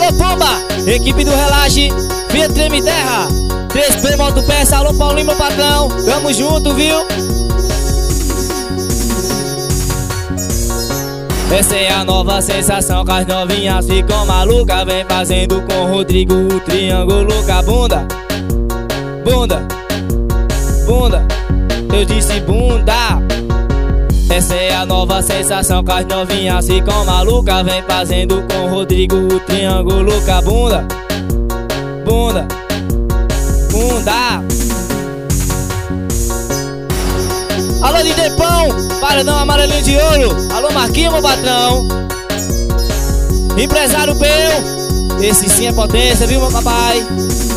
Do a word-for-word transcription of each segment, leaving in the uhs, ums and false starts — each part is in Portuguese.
Alô, Pomba, equipe do Relaxe, Via Treme Terra, três P Moto Peça, alô Paulinho, meu patrão, tamo junto, viu? Essa é a nova sensação que as novinhas ficam malucas. Vem fazendo com Rodrigo o triângulo com a bunda. Bunda, bunda, eu disse bunda. Essa é a nova sensação que as novinhas ficam malucas. Vem fazendo com Rodrigo o triângulo com a bunda. Bunda, bunda. Alô, D J Pão, paredão amarelinho de ouro. Alô, Marquinhos, meu patrão. Empresário Peu, esse sim é potência, viu, meu papai?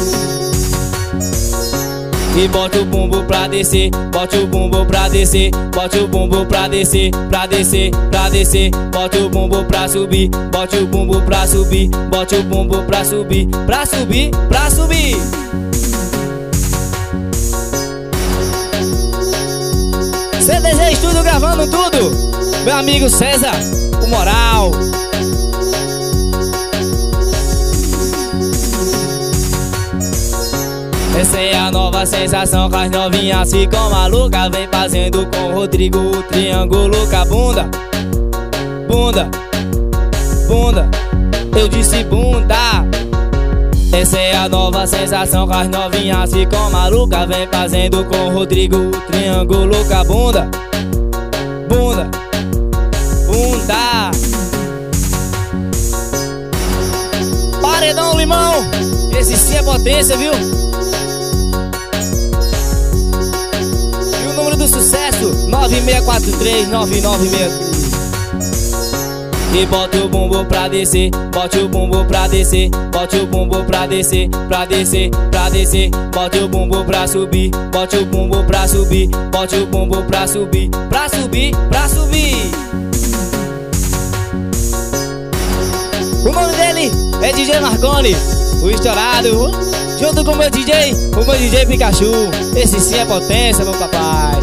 E bote o bumbo pra descer, bote o bumbo pra descer, bote o bumbo pra descer, pra descer, pra descer. Bote o bumbo pra subir, bote o bumbo pra subir, bote o bumbo pra subir, pra subir, pra subir. C D G Estúdio gravando tudo. Meu amigo César, o moral. Essa é a nova sensação que as novinhas ficam malucas. Vem fazendo com Rodrigo o triângulo com a bunda. Bunda, bunda, eu disse bunda. Essa é a nova sensação que as novinhas ficam malucas. Vem fazendo com Rodrigo o triângulo com a bunda. Bunda, bunda. Paredão Limão, esse sim é potência, viu? E o número do sucesso, nove seis quatro três nove nove seis três. E bote o bumbo pra descer, bote o bumbo pra descer, bote o bumbo pra descer, pra descer, pra descer. Bote o bumbo pra subir, bote o bumbo pra subir, bote o bumbo pra subir, pra subir, pra subir. O nome dele é D J Marconi, o estourado, junto com o meu D J, o meu D J Pikachu. Esse sim é potência, meu papai.